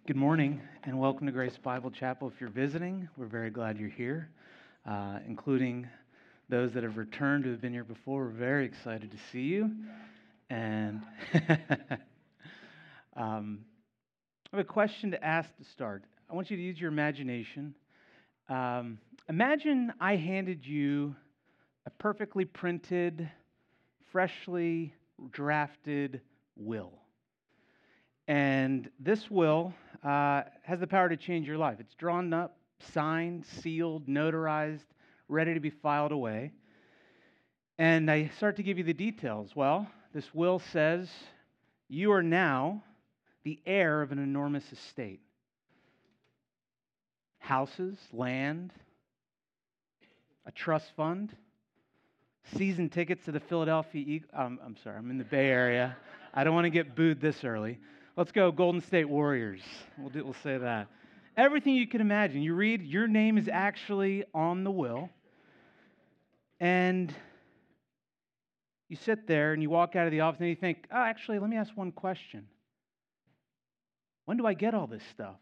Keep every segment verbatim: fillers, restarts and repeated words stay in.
Good morning and welcome to Grace Bible Chapel. If you're visiting, we're very glad you're here, uh, including those that have returned who have been here before. We're very excited to see you. And um, I have a question to ask to start. I want you to use your imagination. Um, imagine I handed you a perfectly printed, freshly drafted will. And this will uh, has the power to change your life. It's drawn up, signed, sealed, notarized, ready to be filed away. And I start to give you the details. Well, this will says you are now the heir of an enormous estate. Houses, land, a trust fund, season tickets to the Philadelphia Eagles. Um, I'm sorry, I'm in the Bay Area. I don't want to get booed this early. Let's go Golden State Warriors. We'll do, we'll say that. Everything you can imagine. You read, your name is actually on the will. And you sit there and you walk out of the office and you think, oh, actually, let me ask one question. When do I get all this stuff?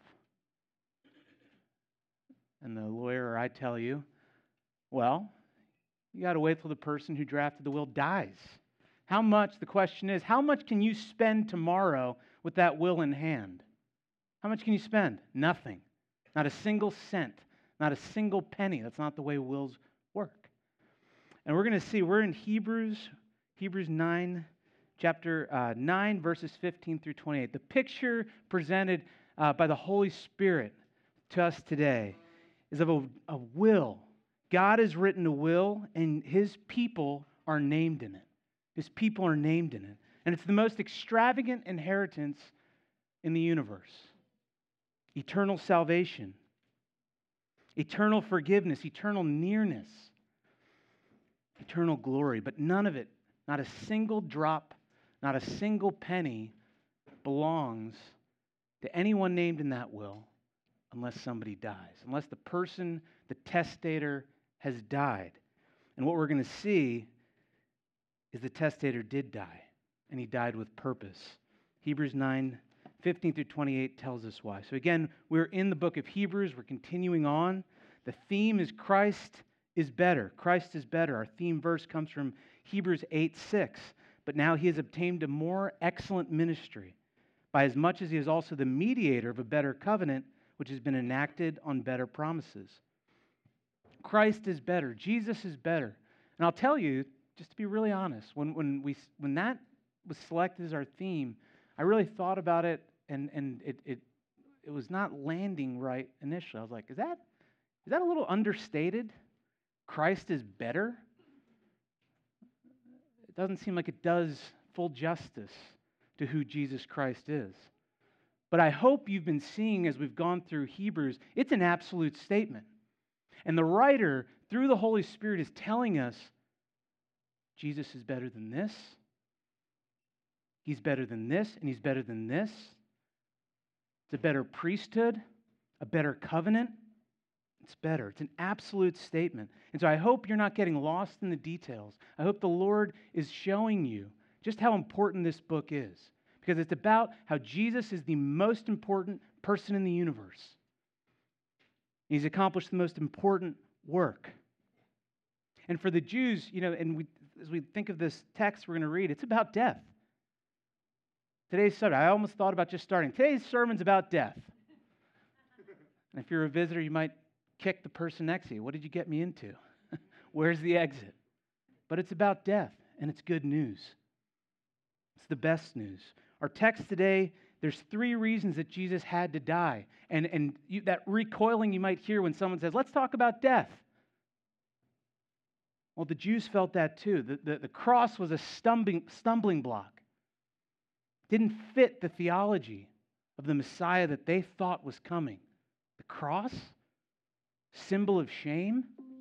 And the lawyer or I tell you, well, you got to wait till the person who drafted the will dies. How much, the question is, how much can you spend tomorrow with that will in hand? How much can you spend? Nothing. Not a single cent. Not a single penny. That's not the way wills work. And we're going to see, we're in Hebrews, Hebrews nine, chapter uh, nine, verses fifteen through twenty-eight. The picture presented uh, by the Holy Spirit to us today is of a, a will. God has written a will, and His people are named in it. His people are named in it. And it's the most extravagant inheritance in the universe. Eternal salvation, eternal forgiveness, eternal nearness, eternal glory. But none of it, not a single drop, not a single penny belongs to anyone named in that will unless somebody dies, unless the person, the testator, has died. And what we're going to see is the testator did die, and he died with purpose. Hebrews nine, fifteen through twenty-eight tells us why. So again, we're in the book of Hebrews. We're continuing on. The theme is Christ is better. Christ is better. Our theme verse comes from Hebrews eight six. But now he has obtained a more excellent ministry, by as much as he is also the mediator of a better covenant, which has been enacted on better promises. Christ is better. Jesus is better. And I'll tell you, just to be really honest, when when we when that was selected as our theme, I really thought about it, and and it it it was not landing right initially. I was like, is that is that a little understated? Christ is better? It doesn't seem like it does full justice to who Jesus Christ is. But I hope you've been seeing as we've gone through Hebrews, it's an absolute statement. And the writer, through the Holy Spirit, is telling us Jesus is better than this. He's better than this, and he's better than this. It's a better priesthood, a better covenant. It's better. It's an absolute statement. And so I hope you're not getting lost in the details. I hope the Lord is showing you just how important this book is. Because it's about how Jesus is the most important person in the universe. He's accomplished the most important work. And for the Jews, you know, and we, as we think of this text we're going to read, it's about death. Today's subject, I almost thought about just starting. Today's sermon's about death. And if you're a visitor, you might kick the person next to you. What did you get me into? Where's the exit? But it's about death, and it's good news. It's the best news. Our text today, there's three reasons that Jesus had to die. And, and you, that recoiling you might hear when someone says, let's talk about death. Well, the Jews felt that too. The, the, the cross was a stumbling, stumbling block. Didn't fit the theology of the Messiah that they thought was coming. The cross? Symbol of shame?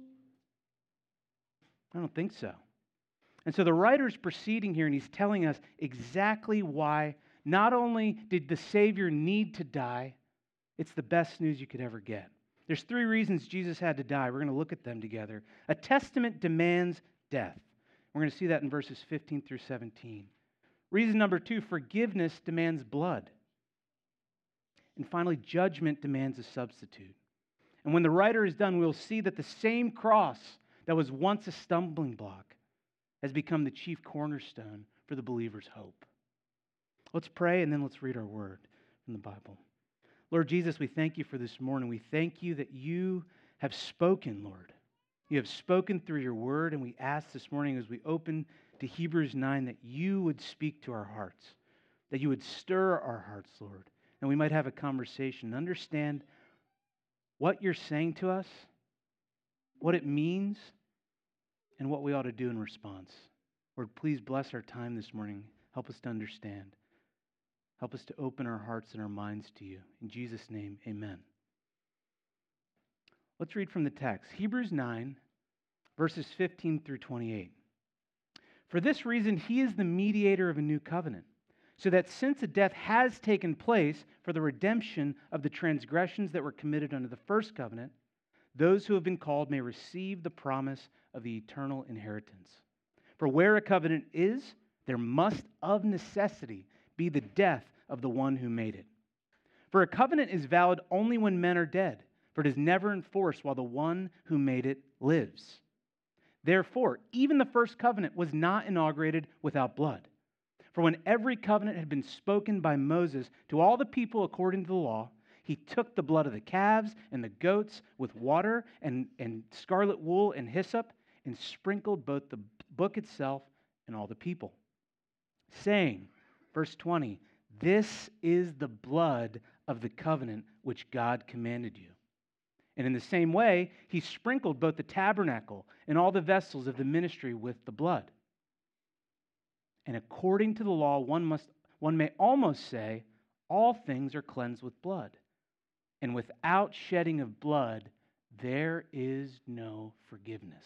I don't think so. And so the writer's proceeding here, and he's telling us exactly why not only did the Savior need to die, it's the best news you could ever get. There's three reasons Jesus had to die. We're going to look at them together. A testament demands death. We're going to see that in verses fifteen through seventeen. Reason number two, forgiveness demands blood. And finally, judgment demands a substitute. And when the writer is done, we'll see that the same cross that was once a stumbling block has become the chief cornerstone for the believer's hope. Let's pray and then let's read our word from the Bible. Lord Jesus, we thank you for this morning. We thank you that you have spoken, Lord. You have spoken through your word, and we ask this morning as we open to Hebrews nine that you would speak to our hearts, that you would stir our hearts, Lord, and we might have a conversation, understand what you're saying to us, what it means, and what we ought to do in response. Lord, please bless our time this morning. Help us to understand. Help us to open our hearts and our minds to you. In Jesus' name, amen. Let's read from the text. Hebrews nine, verses fifteen through twenty-eight. For this reason, he is the mediator of a new covenant, so that since a death has taken place for the redemption of the transgressions that were committed under the first covenant, those who have been called may receive the promise of the eternal inheritance. For where a covenant is, there must of necessity be the death of the one who made it. For a covenant is valid only when men are dead, for it is never enforced while the one who made it lives. Therefore, even the first covenant was not inaugurated without blood. For when every covenant had been spoken by Moses to all the people according to the law, he took the blood of the calves and the goats with water and, and scarlet wool and hyssop and sprinkled both the book itself and all the people, saying, verse twenty, this is the blood of the covenant which God commanded you. And in the same way, he sprinkled both the tabernacle and all the vessels of the ministry with the blood. And according to the law, one must, one may almost say, all things are cleansed with blood. And without shedding of blood, there is no forgiveness.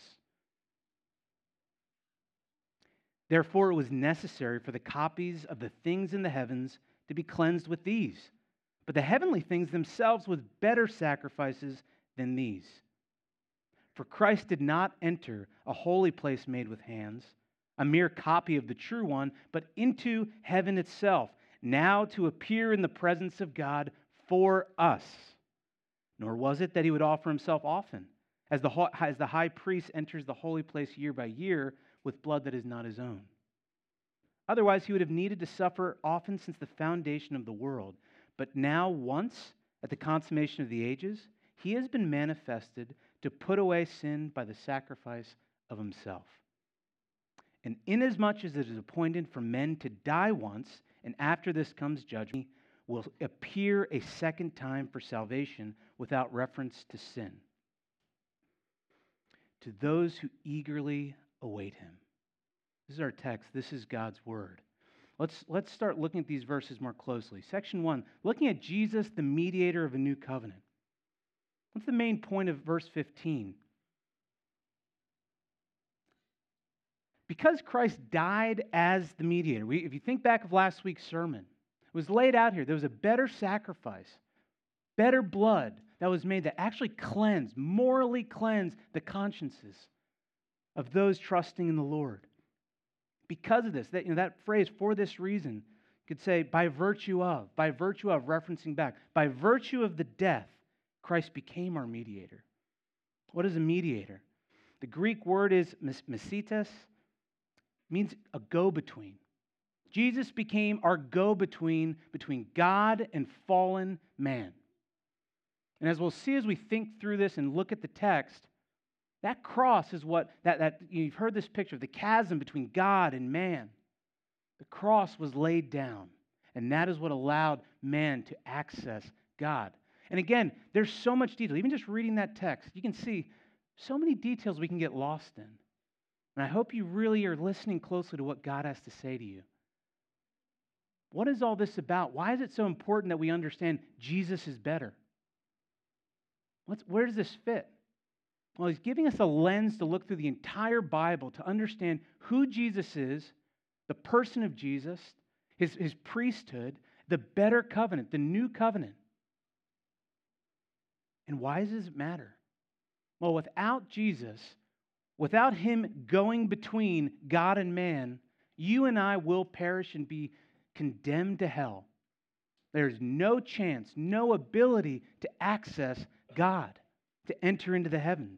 Therefore, it was necessary for the copies of the things in the heavens to be cleansed with these, but the heavenly things themselves with better sacrifices than these. For Christ did not enter a holy place made with hands, a mere copy of the true one, but into heaven itself, now to appear in the presence of God for us. Nor was it that he would offer himself often, as the, as the high priest enters the holy place year by year with blood that is not his own. Otherwise, he would have needed to suffer often since the foundation of the world. But now, once, at the consummation of the ages, he has been manifested to put away sin by the sacrifice of himself. And inasmuch as it is appointed for men to die once, and after this comes judgment, will appear a second time for salvation without reference to sin, to those who eagerly await him. This is our text. This is God's word. Let's, let's start looking at these verses more closely. Section one, looking at Jesus, the mediator of a new covenant. What's the main point of verse fifteen? Because Christ died as the mediator. We, if you think back of last week's sermon, it was laid out here. There was a better sacrifice, better blood that was made that actually cleansed, morally cleansed the consciences of those trusting in the Lord. Because of this, that, you know, that phrase, for this reason, could say, by virtue of, by virtue of, referencing back, by virtue of the death, Christ became our mediator. What is a mediator? The Greek word is mesites, means a go-between. Jesus became our go-between between God and fallen man. And as we'll see as we think through this and look at the text, that cross is what, that, that you've heard this picture of the chasm between God and man. The cross was laid down, and that is what allowed man to access God. And again, there's so much detail. Even just reading that text, you can see so many details we can get lost in. And I hope you really are listening closely to what God has to say to you. What is all this about? Why is it so important that we understand Jesus is better? What's, where does this fit? Well, he's giving us a lens to look through the entire Bible to understand who Jesus is, the person of Jesus, his, his priesthood, the better covenant, the new covenant. And why does it matter? Well, without Jesus, without him going between God and man, you and I will perish and be condemned to hell. There's no chance, no ability to access God, to enter into the heavens.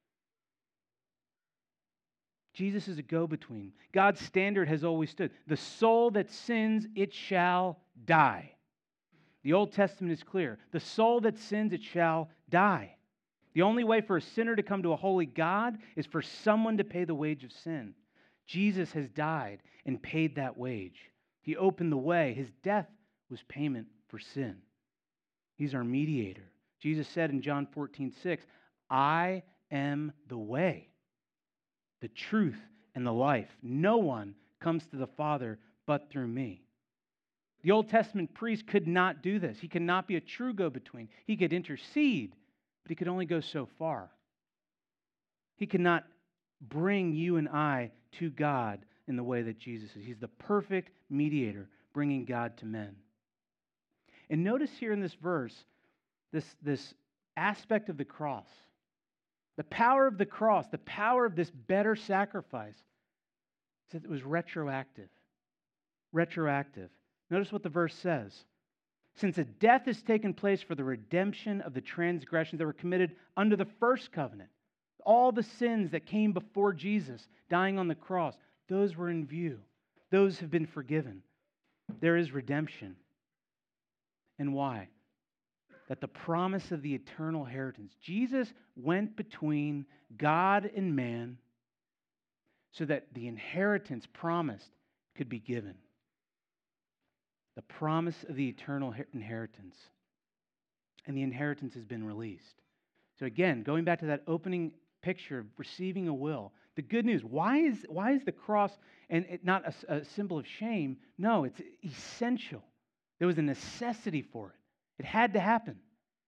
Jesus is a go-between. God's standard has always stood. The soul that sins, it shall die. The Old Testament is clear. The soul that sins, it shall die. The only way for a sinner to come to a holy God is for someone to pay the wage of sin. Jesus has died and paid that wage. He opened the way. His death was payment for sin. He's our mediator. Jesus said in John fourteen six, I am the way, the truth, and the life. No one comes to the Father but through me. The Old Testament priest could not do this. He could not be a true go-between. He could intercede, but he could only go so far. He could not bring you and I to God in the way that Jesus is. He's the perfect mediator, bringing God to men. And notice here in this verse, this, this aspect of the cross. The power of the cross, the power of this better sacrifice, said it was retroactive. Retroactive. Notice what the verse says. Since a death has taken place for the redemption of the transgressions that were committed under the first covenant, all the sins that came before Jesus dying on the cross, those were in view. Those have been forgiven. There is redemption. And why? That the promise of the eternal inheritance. Jesus went between God and man so that the inheritance promised could be given. The promise of the eternal inheritance. And the inheritance has been released. So again, going back to that opening picture of receiving a will, the good news, why is, why is the cross and it not a, a symbol of shame? No, it's essential. There was a necessity for it. It had to happen.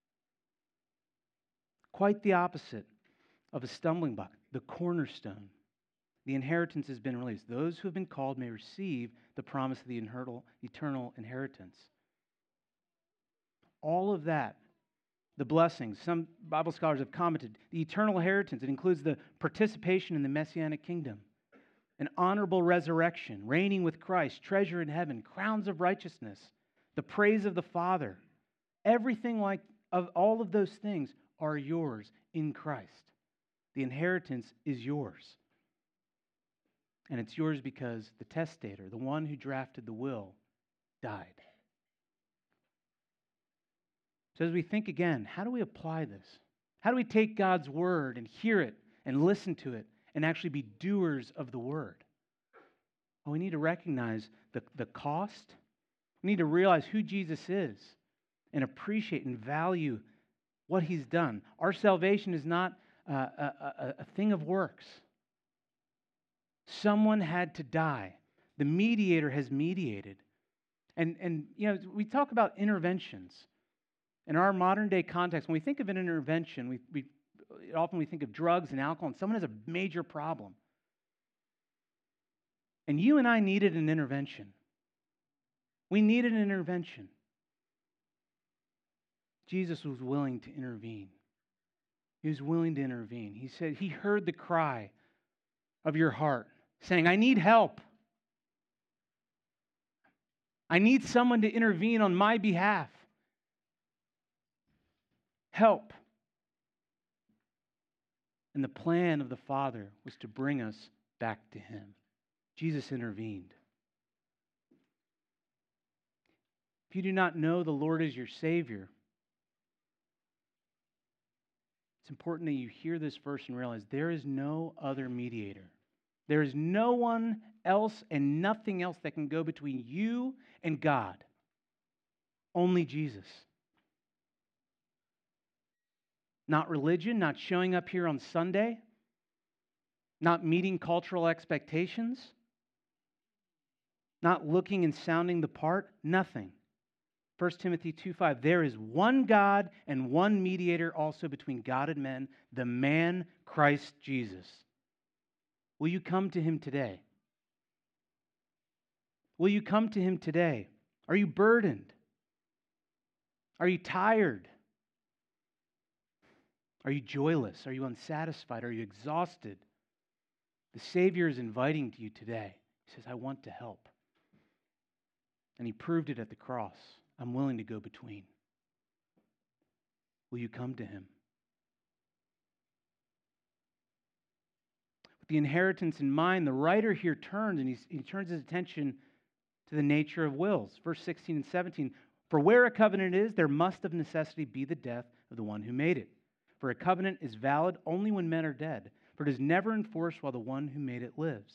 Quite the opposite of a stumbling block, the cornerstone. The inheritance has been released. Those who have been called may receive the promise of the eternal inheritance. All of that, the blessings, some Bible scholars have commented, the eternal inheritance, it includes the participation in the Messianic kingdom, an honorable resurrection, reigning with Christ, treasure in heaven, crowns of righteousness, the praise of the Father. Everything like of all of those things are yours in Christ. The inheritance is yours. And it's yours because the testator, the one who drafted the will, died. So as we think again, how do we apply this? How do we take God's word and hear it and listen to it and actually be doers of the word? Well, we need to recognize the, the cost. We need to realize who Jesus is and appreciate and value what he's done. Our salvation is not uh, a, a, a thing of works. Someone had to die. The mediator has mediated. And, and you know, we talk about interventions. In our modern day context, when we think of an intervention, we, we often we think of drugs and alcohol, and someone has a major problem. And you and I needed an intervention. We needed an intervention. Jesus was willing to intervene. He was willing to intervene. He said he heard the cry of your heart, saying, I need help. I need someone to intervene on my behalf. Help. And the plan of the Father was to bring us back to him. Jesus intervened. If you do not know the Lord as your Savior, it's important that you hear this verse and realize there is no other mediator. There is no one else and nothing else that can go between you and God. Only Jesus. Not religion, not showing up here on Sunday, not meeting cultural expectations, not looking and sounding the part, nothing. First Timothy two five, there is one God and one mediator also between God and men, the man Christ Jesus. Will you come to him today? Will you come to him today? Are you burdened? Are you tired? Are you joyless? Are you unsatisfied? Are you exhausted? The Savior is inviting to you today. He says, I want to help. And he proved it at the cross. I'm willing to go between. Will you come to him? With the inheritance in mind, the writer here turns and he's, he turns his attention to the nature of wills. Verse sixteen and seventeen. For where a covenant is, there must of necessity be the death of the one who made it. For a covenant is valid only when men are dead, for it is never enforced while the one who made it lives.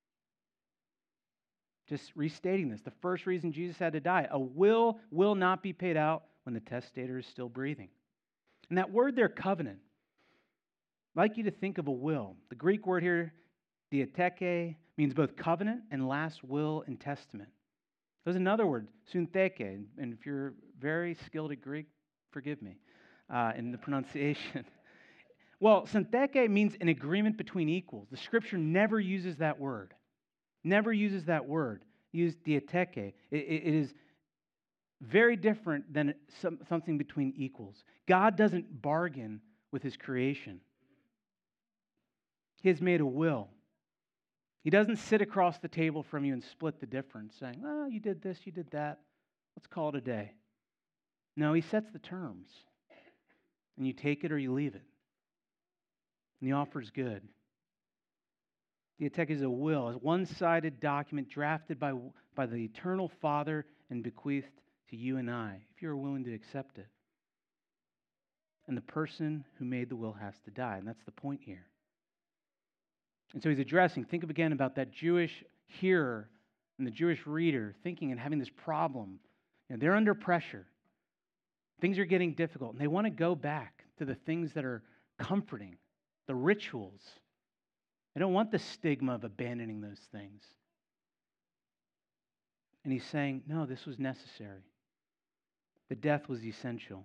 Just restating this, the first reason Jesus had to die, a will will not be paid out when the testator is still breathing. And that word there, covenant, I'd like you to think of a will. The Greek word here, diatheke, means both covenant and last will and testament. There's another word, syntheke, and if you're very skilled at Greek, forgive me uh, in the pronunciation. Well, syntheke means an agreement between equals. The Scripture never uses that word. Never uses that word. Use diatheke. It, it, it is very different than some, something between equals. God doesn't bargain with his creation. He has made a will. He doesn't sit across the table from you and split the difference, saying, oh, you did this, you did that. Let's call it a day. No, he sets the terms. And you take it or you leave it. And the offer is good. The diatheke is a will, a one-sided document drafted by, by the eternal Father and bequeathed to you and I, if you are willing to accept it. And the person who made the will has to die, and that's the point here. And so he's addressing, think of again about that Jewish hearer and the Jewish reader thinking and having this problem. You know, they're under pressure. Things are getting difficult, and they want to go back to the things that are comforting, the rituals. They don't want the stigma of abandoning those things. And he's saying, no, this was necessary. The death was essential.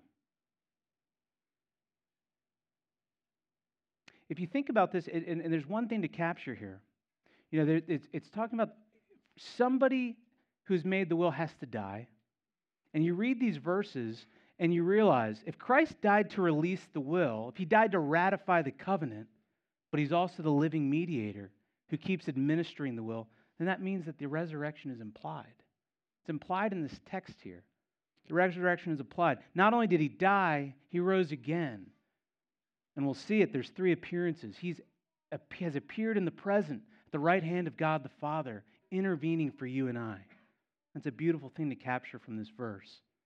If you think about this, and, and there's one thing to capture here. You know, there, it's, it's talking about somebody who's made the will has to die. And you read these verses, and you realize if Christ died to release the will, if he died to ratify the covenant, but he's also the living mediator who keeps administering the will, then that means that the resurrection is implied. It's implied in this text here. The resurrection is applied. Not only did he die, he rose again. And we'll see it. There's three appearances. He has appeared in the present, at the right hand of God the Father, intervening for you and I. That's a beautiful thing to capture from this verse.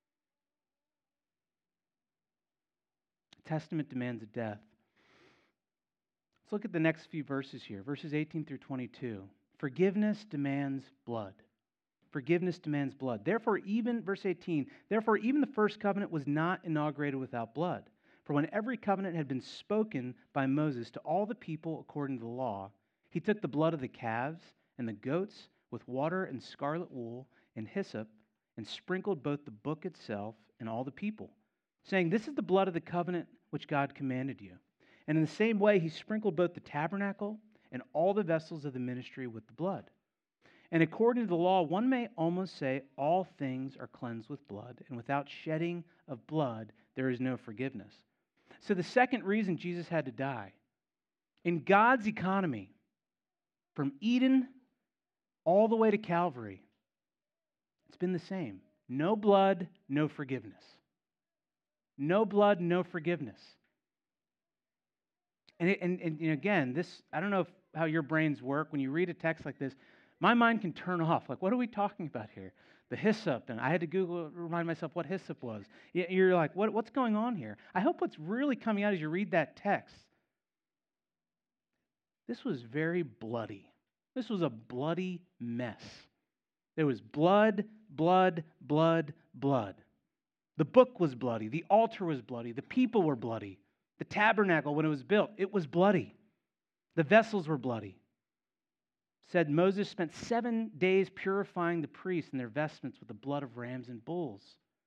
The testament demands a death. Let's look at the next few verses here, verses eighteen through twenty-two. Forgiveness demands blood. Forgiveness demands blood. Therefore, even, verse eighteen, therefore, even the first covenant was not inaugurated without blood. For when every covenant had been spoken by Moses to all the people according to the law, he took the blood of the calves and the goats with water and scarlet wool and hyssop and sprinkled both the book itself and all the people, saying, this is the blood of the covenant which God commanded you. And in the same way, he sprinkled both the tabernacle and all the vessels of the ministry with the blood. And according to the law, one may almost say all things are cleansed with blood, and without shedding of blood, there is no forgiveness. So the second reason Jesus had to die, in God's economy, from Eden all the way to Calvary, it's been the same. No blood, no forgiveness. No blood, no forgiveness. And, it, and, and again, this, I don't know if, how your brains work. When you read a text like this, my mind can turn off. Like, what are we talking about here? The hyssop. And I had to Google, remind myself what hyssop was. You're like, what, what's going on here? I hope what's really coming out as you read that text. This was very bloody. This was a bloody mess. There was blood, blood, blood, blood. The book was bloody. The altar was bloody. The people were bloody. The tabernacle, when it was built, it was bloody. The vessels were bloody. It said Moses spent seven days purifying the priests and their vestments with the blood of rams and bulls.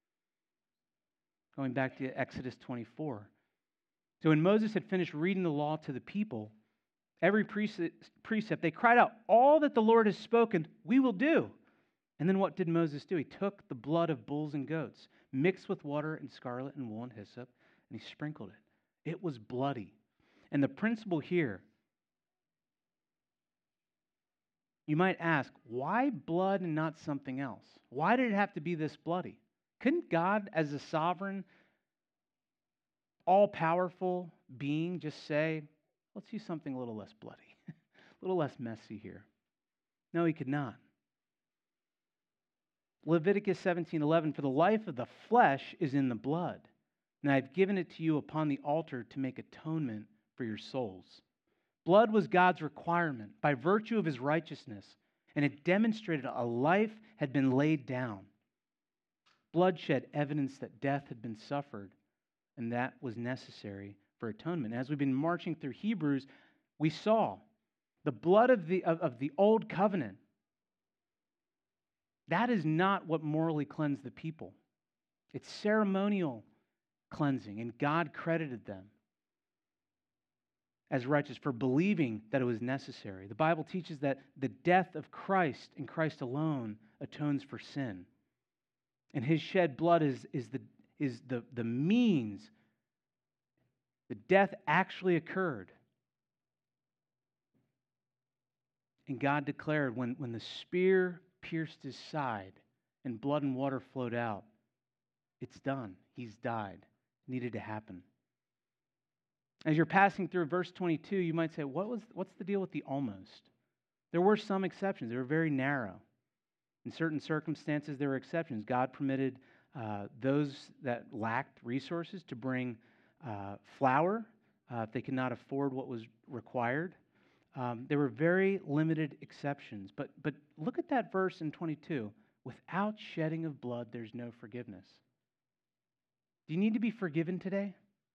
Going back to Exodus twenty-four. So when Moses had finished reading the law to the people, every precept, they cried out, all that the Lord has spoken, we will do. And then what did Moses do? He took the blood of bulls and goats, mixed with water and scarlet and wool and hyssop, and he sprinkled it. It was bloody. And the principle here, you might ask, why blood and not something else? Why did it have to be this bloody? Couldn't God, as a sovereign, all-powerful being, just say, let's use something a little less bloody, a little less messy here? No, he could not. Leviticus seventeen eleven, for the life of the flesh is in the blood, and I have given it to you upon the altar to make atonement for your souls. Blood was God's requirement by virtue of his righteousness, and it demonstrated a life had been laid down. Blood shed evidence that death had been suffered, and that was necessary for atonement. As we've been marching through Hebrews, we saw the blood of the, of, of the old covenant. That is not what morally cleansed the people. It's ceremonial cleansing, and God credited them as righteous for believing that it was necessary. The Bible teaches that the death of Christ and Christ alone atones for sin. And his shed blood is, is, the, is the, the means. The death actually occurred. And God declared when, when the spear pierced his side and blood and water flowed out, it's done. He's died. It needed to happen. As you're passing through verse twenty-two, you might say, what was, what's the deal with the almost? There were some exceptions. They were very narrow. In certain circumstances, there were exceptions. God permitted uh, those that lacked resources to bring uh, flour uh, if they could not afford what was required. Um, there were very limited exceptions. But, but look at that verse in twenty-two. Without shedding of blood, there's no forgiveness. Do you need to be forgiven today?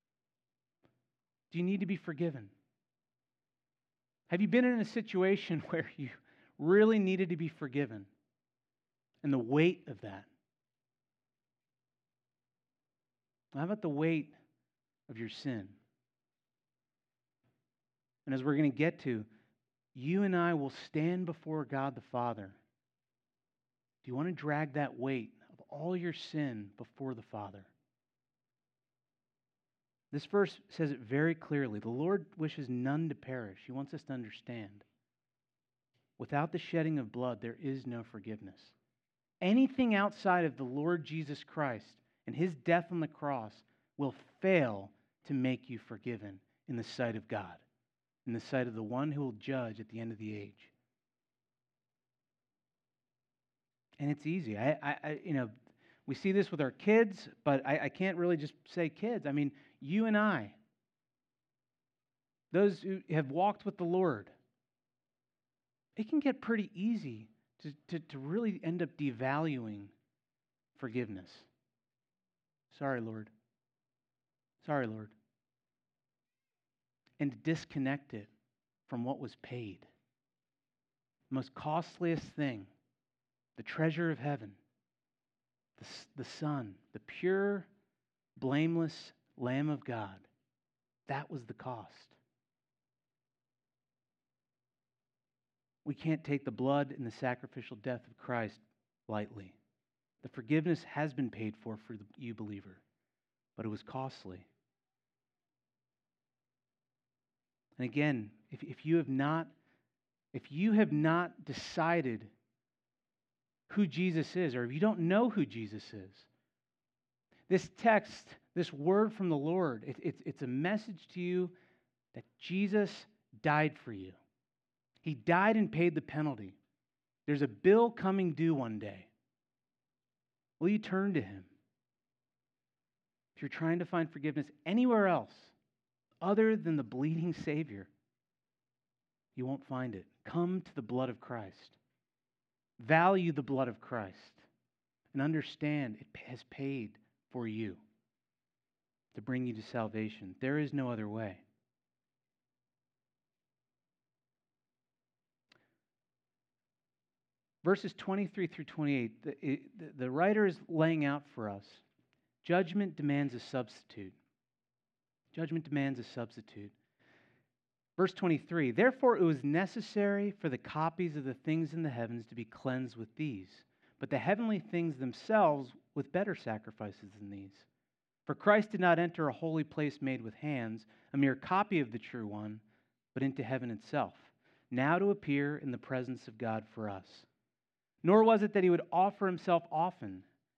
Do you need to be forgiven? Have you been in a situation where you really needed to be forgiven? And the weight of that. How about the weight of your sin? And as we're going to get to, you and I will stand before God the Father. Do you want to drag that weight of all your sin before the Father? This verse says it very clearly. The Lord wishes none to perish. He wants us to understand. Without the shedding of blood, there is no forgiveness. Anything outside of the Lord Jesus Christ and his death on the cross will fail to make you forgiven in the sight of God, in the sight of the one who will judge at the end of the age. And it's easy. I, I, I you know, we see this with our kids, but I, I can't really just say kids. I mean, you and I, those who have walked with the Lord, it can get pretty easy to, to, to really end up devaluing forgiveness. Sorry, Lord. Sorry, Lord. And to disconnect it from what was paid. The most costliest thing, the treasure of heaven, the, the Son, the pure, blameless Lamb of God. That was the cost. We can't take the blood and the sacrificial death of Christ lightly. The forgiveness has been paid for for you, believer, but it was costly. And again, if, if you have not, if you have not decided who Jesus is, or if you don't know who Jesus is, this text, this word from the Lord, it, it's, it's a message to you that Jesus died for you. He died and paid the penalty. There's a bill coming due one day. Will you turn to him? If you're trying to find forgiveness anywhere else other than the bleeding Savior, you won't find it. Come to the blood of Christ. Value the blood of Christ and understand it has paid for you to bring you to salvation. There is no other way. Verses twenty-three through twenty-eight, the, it, the writer is laying out for us, judgment demands a substitute. Judgment demands a substitute. Verse twenty-three, therefore it was necessary for the copies of the things in the heavens to be cleansed with these, but the heavenly things themselves with better sacrifices than these. For Christ did not enter a holy place made with hands, a mere copy of the true one, but into heaven itself, now to appear in the presence of God for us. Nor was it that he would offer himself often,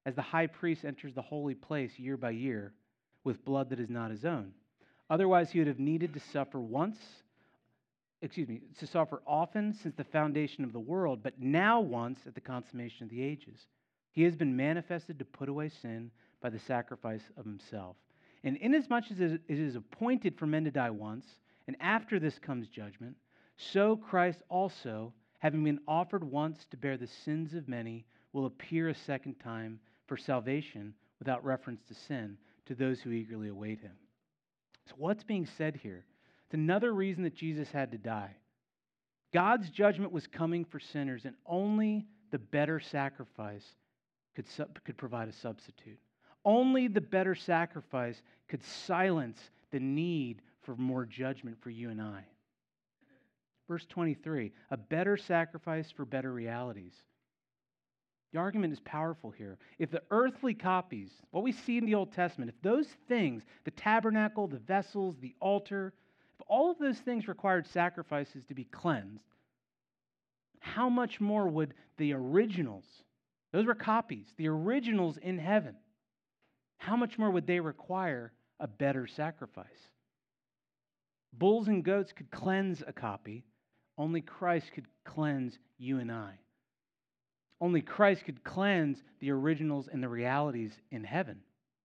as the high priest enters the holy place year by year with blood that is not his own. Otherwise, he would have needed to suffer once, excuse me, to suffer often since the foundation of the world, but now once at the consummation of the ages. He has been manifested to put away sin by the sacrifice of himself. And inasmuch as it is appointed for men to die once, and after this comes judgment, so Christ also, having been offered once to bear the sins of many, will appear a second time for salvation without reference to sin to those who eagerly await him. So what's being said here? It's another reason that Jesus had to die. God's judgment was coming for sinners, and only the better sacrifice could, could provide a substitute. Only the better sacrifice could silence the need for more judgment for you and I. Verse twenty-three, a better sacrifice for better realities. The argument is powerful here. If the earthly copies, what we see in the Old Testament, if those things, the tabernacle, the vessels, the altar, if all of those things required sacrifices to be cleansed, how much more would the originals, those were copies, the originals in heaven, how much more would they require a better sacrifice? Bulls and goats could cleanse a copy. Only Christ could cleanse you and I. Only Christ could cleanse the originals and the realities in heaven.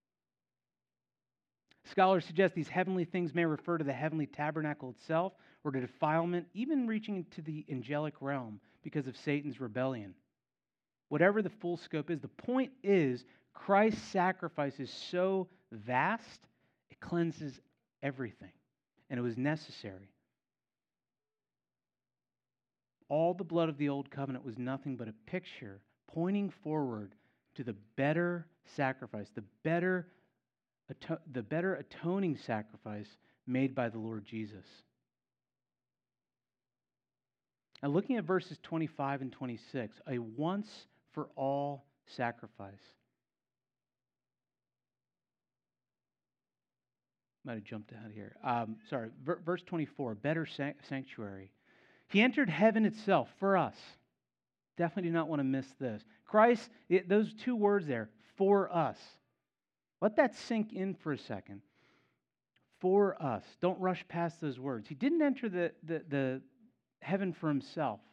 Scholars suggest these heavenly things may refer to the heavenly tabernacle itself or to defilement, even reaching into the angelic realm because of Satan's rebellion. Whatever the full scope is, the point is Christ's sacrifice is so vast, it cleanses everything, and it was necessary. All the blood of the old covenant was nothing but a picture pointing forward to the better sacrifice, the better, the better atoning sacrifice made by the Lord Jesus. Now, looking at verses twenty-five and twenty-six, a once-for-all sacrifice. Might have jumped out here. Um, sorry, verse twenty-four, better sanctuary. He entered heaven itself for us. Definitely do not want to miss this. Christ, it, those two words there, for us. Let that sink in for a second. For us. Don't rush past those words. He didn't enter the, the, the heaven for himself.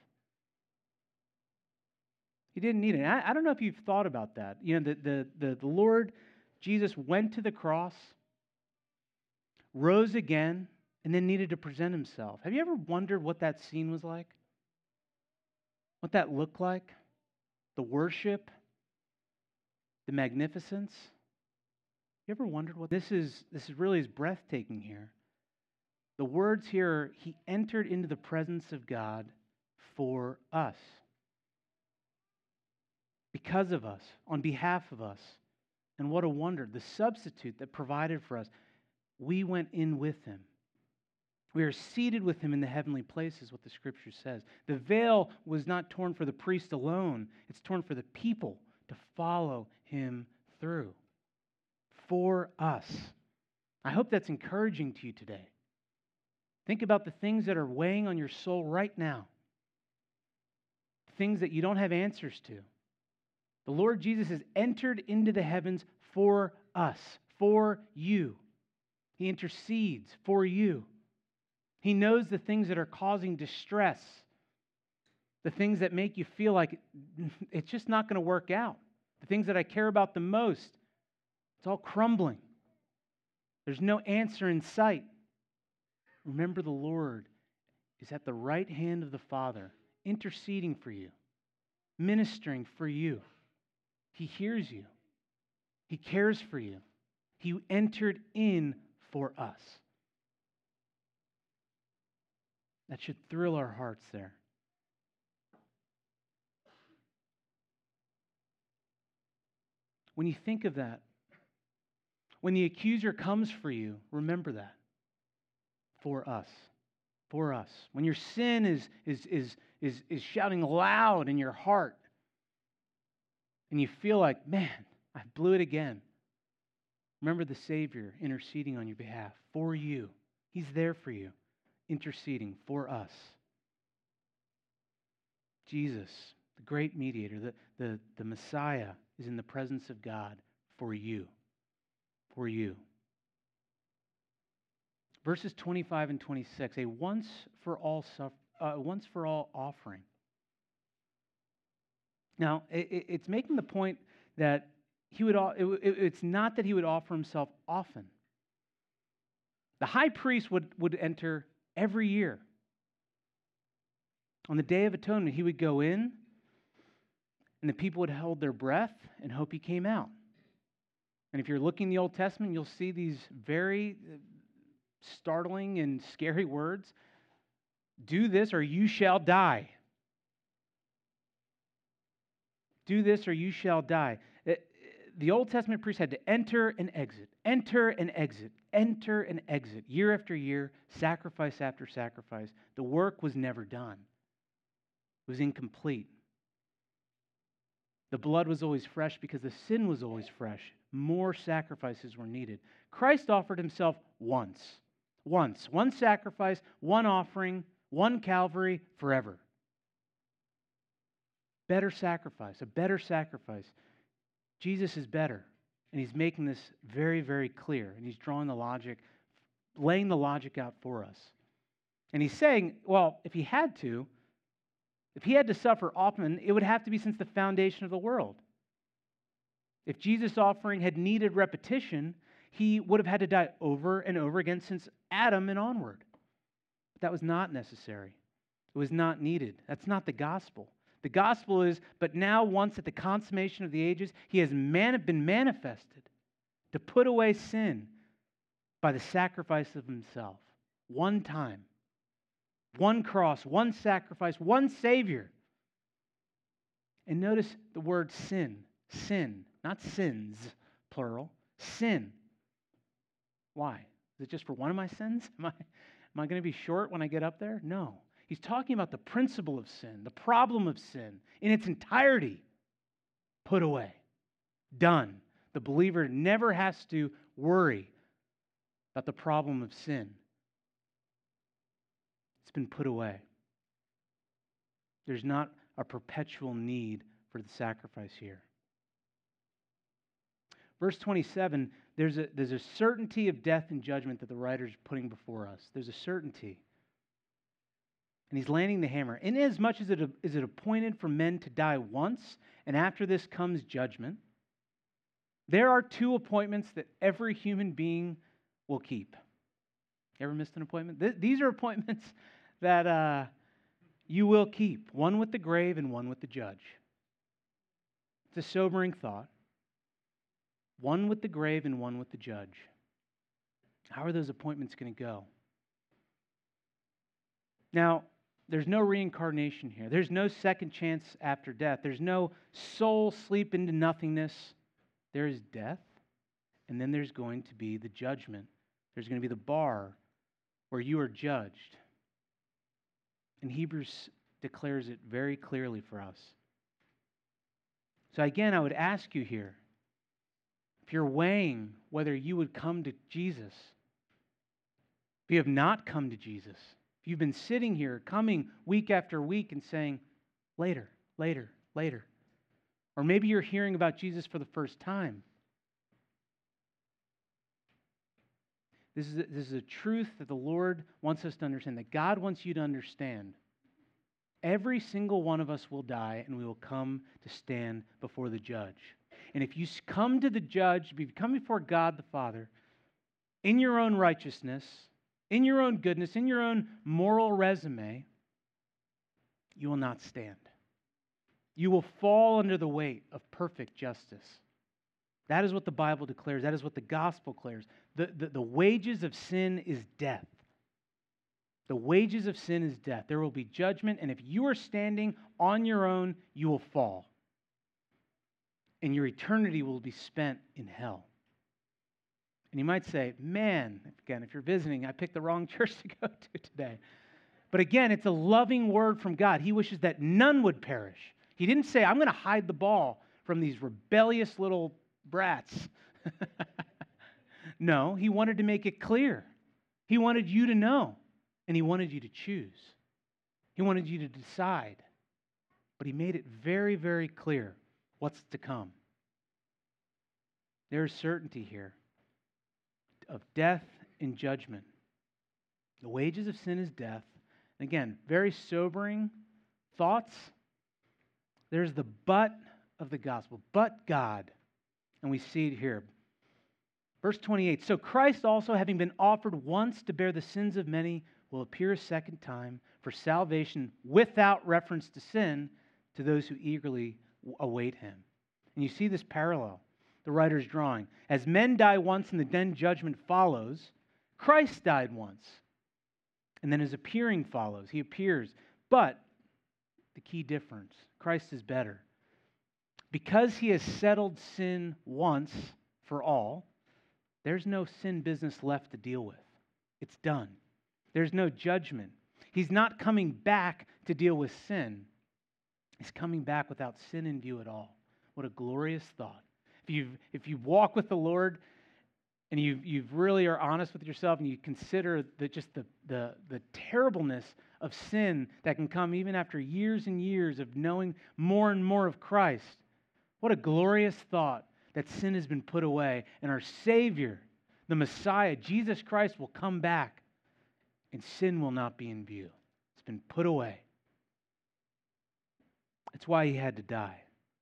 He didn't need it. I, I don't know if you've thought about that. You know, the, the, the, the Lord Jesus went to the cross, rose again, and then needed to present himself. Have you ever wondered what that scene was like? What that looked like? The worship? The magnificence? You ever wondered what this is? This is really is breathtaking here. The words here, he entered into the presence of God for us. Because of us, on behalf of us. And what a wonder. The substitute that provided for us. We went in with him. We are seated with him in the heavenly places, what the scripture says. The veil was not torn for the priest alone. It's torn for the people to follow him through. For us. I hope that's encouraging to you today. Think about the things that are weighing on your soul right now. Things that you don't have answers to. The Lord Jesus has entered into the heavens for us, for you. He intercedes for you. He knows the things that are causing distress, the things that make you feel like it's just not going to work out, the things that I care about the most. It's all crumbling. There's no answer in sight. Remember, the Lord is at the right hand of the Father, interceding for you, ministering for you. He hears you. He cares for you. He entered in for us. That should thrill our hearts there. When you think of that, when the accuser comes for you, remember that. For us. For us. When your sin is, is, is, is, is shouting loud in your heart, and you feel like, man, I blew it again. Remember the Savior interceding on your behalf for you. He's there for you, interceding for us. Jesus, the great mediator, the, the, the Messiah, is in the presence of God for you. For you. Verses twenty-five and twenty-six, a once for all suff- uh, once for all offering. Now, it, it's making the point that he would. It, it's not that he would offer himself often. The high priest would, would enter every year. On the Day of Atonement, he would go in, and the people would hold their breath and hope he came out. And if you're looking in the Old Testament, you'll see these very startling and scary words. Do this or you shall die. Do this or you shall die. The Old Testament priest had to enter and exit, enter and exit, enter and exit, year after year, sacrifice after sacrifice. The work was never done. It was incomplete. The blood was always fresh because the sin was always fresh. More sacrifices were needed. Christ offered himself once. Once. One sacrifice, one offering, one Calvary, forever. Better sacrifice, a better sacrifice. Jesus is better. And he's making this very, very clear. And he's drawing the logic, laying the logic out for us. And he's saying, well, if he had to, if he had to suffer often, it would have to be since the foundation of the world. If Jesus' offering had needed repetition, he would have had to die over and over again since Adam and onward. But that was not necessary. It was not needed. That's not the gospel. The gospel is, but now once at the consummation of the ages, he has man- been manifested to put away sin by the sacrifice of himself. One time. One cross, one sacrifice, one Savior. And notice the word sin. Sin, not sins, plural. Sin. Why? Is it just for one of my sins? Am I, am I going to be short when I get up there? No. He's talking about the principle of sin, the problem of sin in its entirety. Put away. Done. The believer never has to worry about the problem of sin. It's been put away. There's not a perpetual need for the sacrifice here. Verse twenty-seven, there's a, there's a certainty of death and judgment that the writer is putting before us. There's a certainty. And he's landing the hammer. Inasmuch as it is it appointed for men to die once, and after this comes judgment, there are two appointments that every human being will keep. Ever missed an appointment? Th- these are appointments that uh, you will keep. One with the grave and one with the judge. It's a sobering thought. One with the grave and one with the judge. How are those appointments going to go? Now, there's no reincarnation here. There's no second chance after death. There's no soul sleep into nothingness. There is death, and then there's going to be the judgment. There's going to be the bar where you are judged. And Hebrews declares it very clearly for us. So again, I would ask you here, if you're weighing whether you would come to Jesus, if you have not come to Jesus, if you've been sitting here, coming week after week and saying, later, later, later, or maybe you're hearing about Jesus for the first time, This is, a, this is a truth that the Lord wants us to understand, that God wants you to understand. Every single one of us will die, and we will come to stand before the judge. And if you come to the judge, if you come before God the Father, in your own righteousness, in your own goodness, in your own moral resume, you will not stand. You will fall under the weight of perfect justice. That is what the Bible declares. That is what the gospel declares. The, the, the wages of sin is death. The wages of sin is death. There will be judgment, and if you are standing on your own, you will fall. And your eternity will be spent in hell. And you might say, man, again, if you're visiting, I picked the wrong church to go to today. But again, it's a loving word from God. He wishes that none would perish. He didn't say, I'm going to hide the ball from these rebellious little brats. No, he wanted to make it clear. He wanted you to know, and he wanted you to choose. He wanted you to decide. But he made it very, very clear what's to come. There is certainty here of death and judgment. The wages of sin is death. And again, very sobering thoughts. There's the but of the gospel, but God. And we see it here. Verse twenty-eight, so Christ also, having been offered once to bear the sins of many, will appear a second time for salvation without reference to sin to those who eagerly await him. And you see this parallel the writer's drawing. As men die once and the then judgment follows, Christ died once. And then his appearing follows. He appears. But the key difference, Christ is better. Because he has settled sin once for all, there's no sin business left to deal with. It's done. There's no judgment. He's not coming back to deal with sin. He's coming back without sin in view at all. What a glorious thought. If you if you walk with the Lord and you you really are honest with yourself and you consider the, just the, the, the terribleness of sin that can come even after years and years of knowing more and more of Christ, what a glorious thought that sin has been put away and our Savior, the Messiah, Jesus Christ, will come back and sin will not be in view. It's been put away. That's why he had to die.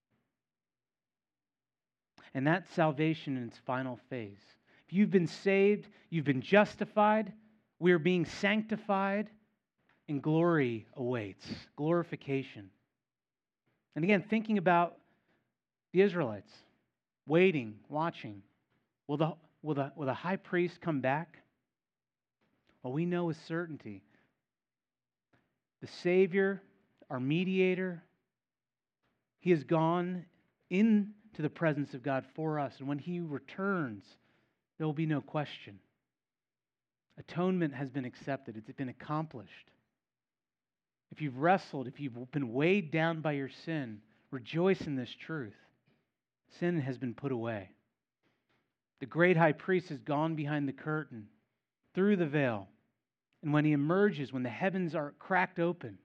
And that's salvation in its final phase. If you've been saved, you've been justified, we are being sanctified, and glory awaits, glorification. And again, thinking about the Israelites, waiting, watching. Will the, will the, will the high priest come back? Well, we know with certainty. The Savior, our mediator, he has gone into the presence of God for us. And when he returns, there will be no question. Atonement has been accepted. It's been accomplished. If you've wrestled, if you've been weighed down by your sin, rejoice in this truth. Sin has been put away. The great high priest has gone behind the curtain, through the veil. And when he emerges, when the heavens are cracked open,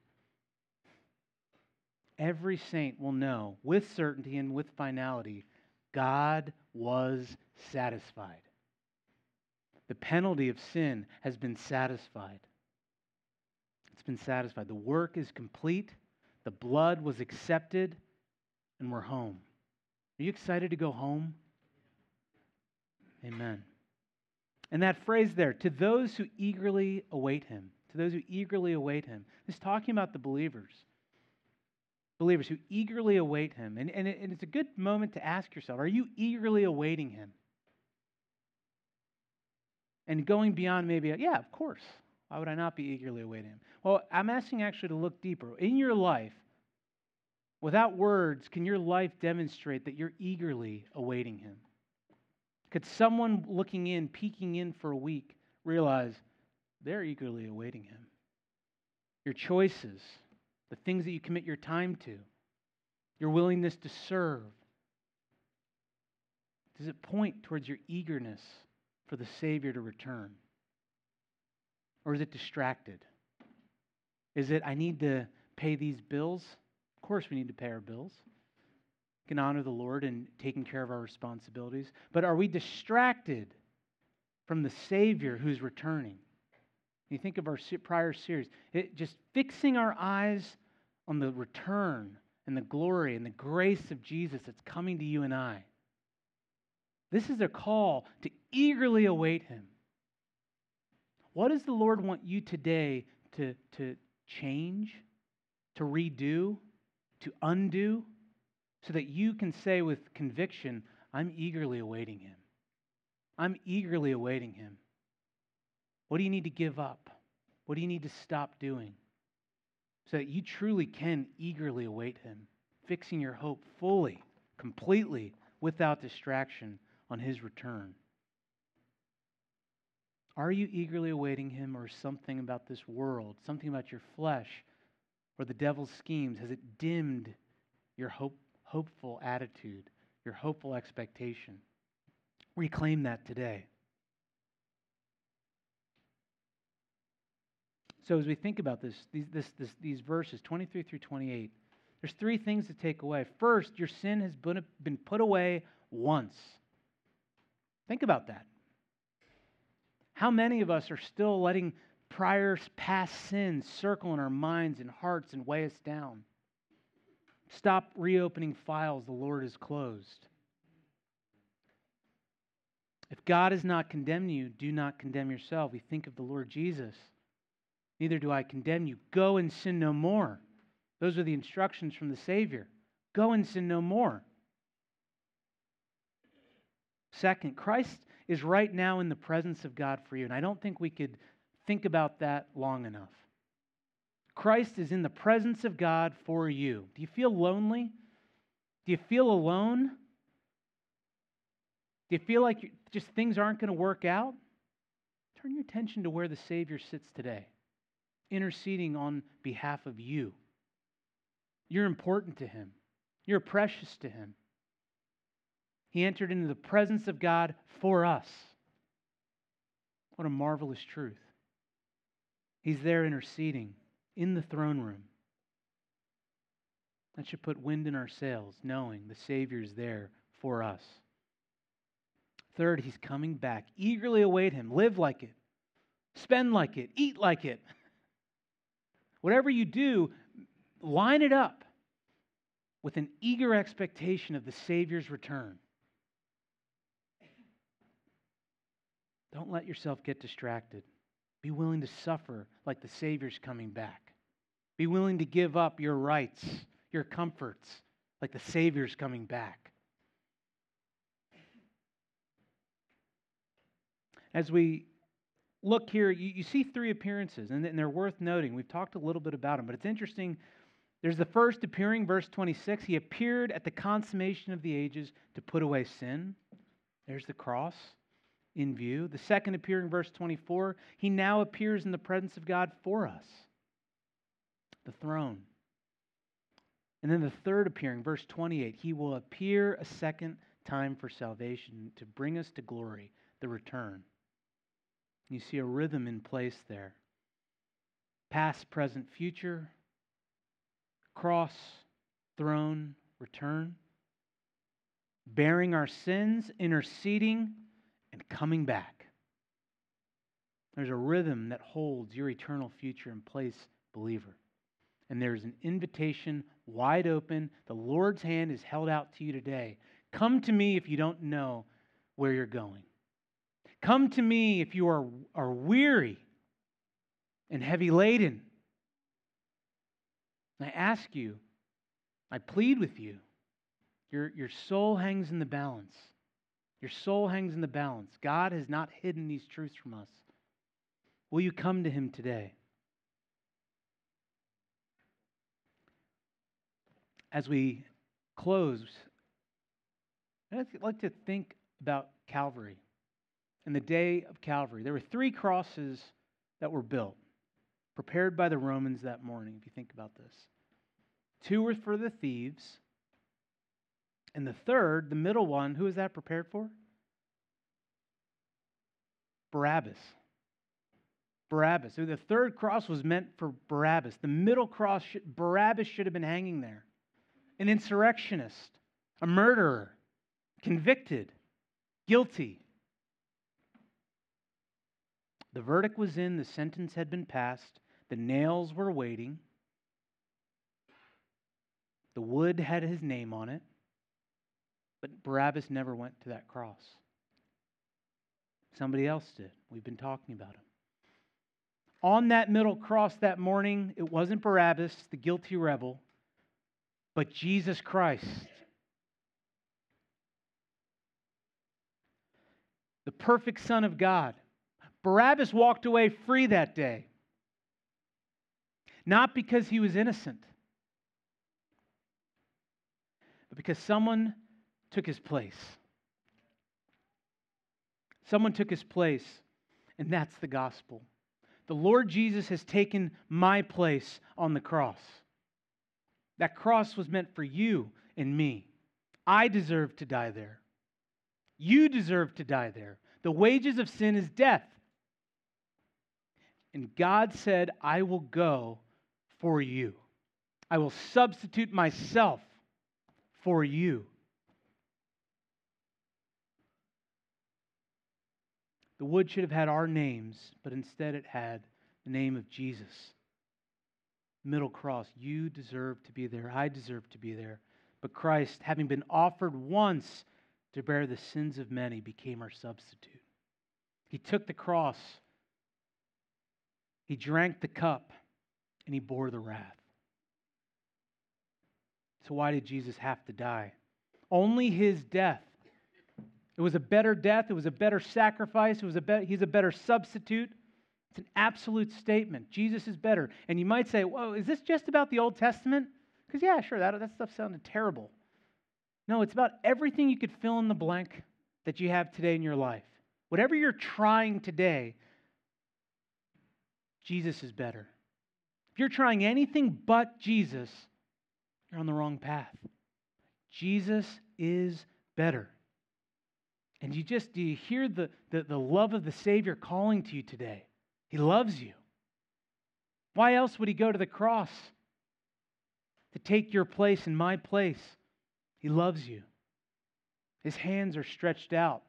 every saint will know with certainty and with finality, God was satisfied. The penalty of sin has been satisfied. It's been satisfied. The work is complete. The blood was accepted, and we're home. Are you excited to go home? Amen. And that phrase there, to those who eagerly await him, to those who eagerly await him, is talking about the believers. Believers who eagerly await him. And, and, it, and it's a good moment to ask yourself, are you eagerly awaiting him? And going beyond maybe, yeah, of course. Why would I not be eagerly awaiting him? Well, I'm asking actually to look deeper. In your life, without words, can your life demonstrate that you're eagerly awaiting him? Could someone looking in, peeking in for a week, realize they're eagerly awaiting him? Your choices, the things that you commit your time to, your willingness to serve, does it point towards your eagerness for the Savior to return? Or is it distracted? Is it, I need to pay these bills? Of course we need to pay our bills. We can honor the Lord in taking care of our responsibilities. But are we distracted from the Savior who's returning? You think of our prior series, it, just fixing our eyes on the return and the glory and the grace of Jesus that's coming to you and I. This is a call to eagerly await him. What does the Lord want you today to, to change, to redo, to undo, so that you can say with conviction, I'm eagerly awaiting him. I'm eagerly awaiting him. What do you need to give up? What do you need to stop doing? So that you truly can eagerly await him, fixing your hope fully, completely, without distraction on his return. Are you eagerly awaiting him, or something about this world, something about your flesh, or the devil's schemes, has it dimmed your hope, hopeful attitude, your hopeful expectation? Reclaim that today. So as we think about this, these, this, this, these verses, twenty-three through twenty-eight, there's three things to take away. First, your sin has been, been put away once. Think about that. How many of us are still letting prior past sins circle in our minds and hearts and weigh us down? Stop reopening files the Lord has closed. If God has not condemned you, do not condemn yourself. We think of the Lord Jesus. Neither do I condemn you. Go and sin no more. Those are the instructions from the Savior. Go and sin no more. Second, Christ is right now in the presence of God for you. And I don't think we could think about that long enough. Christ is in the presence of God for you. Do you feel lonely? Do you feel alone? Do you feel like you, just things aren't going to work out? Turn your attention to where the Savior sits today, interceding on behalf of you. You're important to Him. You're precious to Him. He entered into the presence of God for us. What a marvelous truth. He's there interceding in the throne room. That should put wind in our sails, knowing the Savior is there for us. Third, He's coming back. Eagerly await Him. Live like it. Spend like it. Eat like it. Whatever you do, line it up with an eager expectation of the Savior's return. Don't let yourself get distracted. Be willing to suffer like the Savior's coming back. Be willing to give up your rights, your comforts, like the Savior's coming back. As we look here, you, you see three appearances, and, and they're worth noting. We've talked a little bit about them, but it's interesting. There's the first appearing, verse twenty-six. He appeared at the consummation of the ages to put away sin. There's the cross in view. The second appearing, verse twenty-four. He now appears in the presence of God for us. The throne. And then the third appearing, verse twenty-eight. He will appear a second time for salvation to bring us to glory, the return. You see a rhythm in place there. Past, present, future. Cross, throne, return. Bearing our sins, interceding, and coming back. There's a rhythm that holds your eternal future in place, believer. And there's an invitation wide open. The Lord's hand is held out to you today. Come to me if you don't know where you're going. Come to me if you are, are weary and heavy laden. And I ask you, I plead with you, your, your soul hangs in the balance. Your soul hangs in the balance. God has not hidden these truths from us. Will you come to Him today? As we close, I'd like to think about Calvary and the day of Calvary. There were three crosses that were built, prepared by the Romans that morning, if you think about this. Two were for the thieves, and the third, the middle one, who is that prepared for? Barabbas. Barabbas. So the third cross was meant for Barabbas. The middle cross, Barabbas should have been hanging there. An insurrectionist, a murderer, convicted, guilty. The verdict was in, the sentence had been passed, the nails were waiting, the wood had his name on it, but Barabbas never went to that cross. Somebody else did. We've been talking about him. On that middle cross that morning, it wasn't Barabbas, the guilty rebel, but Jesus Christ. The perfect Son of God. Barabbas walked away free that day. Not because he was innocent, but because someone took his place. Someone took his place, and that's the gospel. The Lord Jesus has taken my place on the cross. That cross was meant for you and me. I deserve to die there. You deserve to die there. The wages of sin is death. And God said, I will go for you. I will substitute myself for you. The wood should have had our names, but instead it had the name of Jesus. Middle cross. You deserve to be there. I deserve to be there. But Christ, having been offered once to bear the sins of many, became our substitute. He took the cross, He drank the cup, and He bore the wrath. So why did Jesus have to die? Only His death. It was a better death. It was a better sacrifice. It was a be- He's a better substitute. It's an absolute statement. Jesus is better. And you might say, whoa, is this just about the Old Testament? Because yeah, sure, that, that stuff sounded terrible. No, it's about everything you could fill in the blank that you have today in your life. Whatever you're trying today, Jesus is better. If you're trying anything but Jesus, you're on the wrong path. Jesus is better. And you just, do you hear the, the, the love of the Savior calling to you today? He loves you. Why else would He go to the cross? To take your place in my place. He loves you. His hands are stretched out,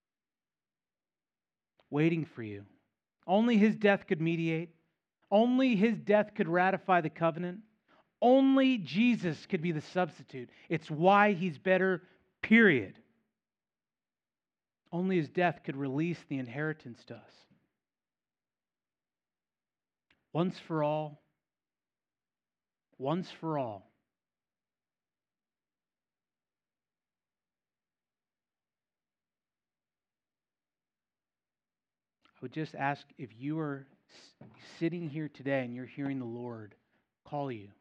waiting for you. Only His death could mediate. Only His death could ratify the covenant. Only Jesus could be the substitute. It's why He's better, period. Only His death could release the inheritance to us. Once for all, once for all. I would just ask, if you are sitting here today and you're hearing the Lord call you,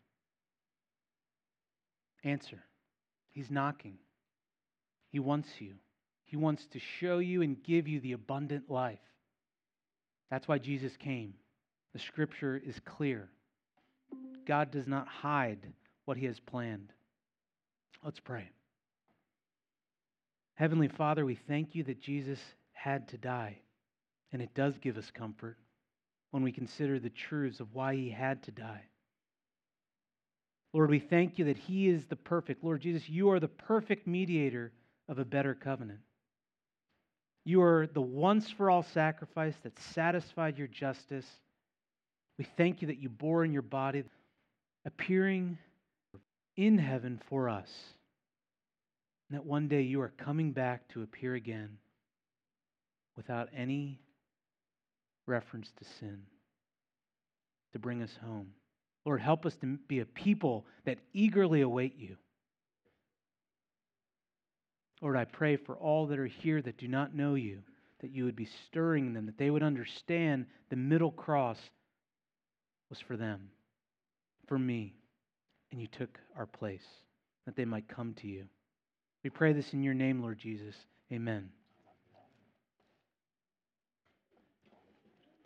answer. He's knocking. He wants you. He wants to show you and give you the abundant life. That's why Jesus came. The Scripture is clear. God does not hide what He has planned. Let's pray. Heavenly Father, we thank You that Jesus had to die. And it does give us comfort when we consider the truths of why He had to die. Lord, we thank You that He is the perfect. Lord Jesus, You are the perfect mediator of a better covenant. You are the once-for-all sacrifice that satisfied Your justice. We thank You that You bore in Your body, appearing in heaven for us. And that one day You are coming back to appear again without any reference to sin, to bring us home. Lord, help us to be a people that eagerly await You. Lord, I pray for all that are here that do not know You, that You would be stirring them, that they would understand the middle cross was for them, for me, and You took our place, that they might come to You. We pray this in Your name, Lord Jesus. Amen.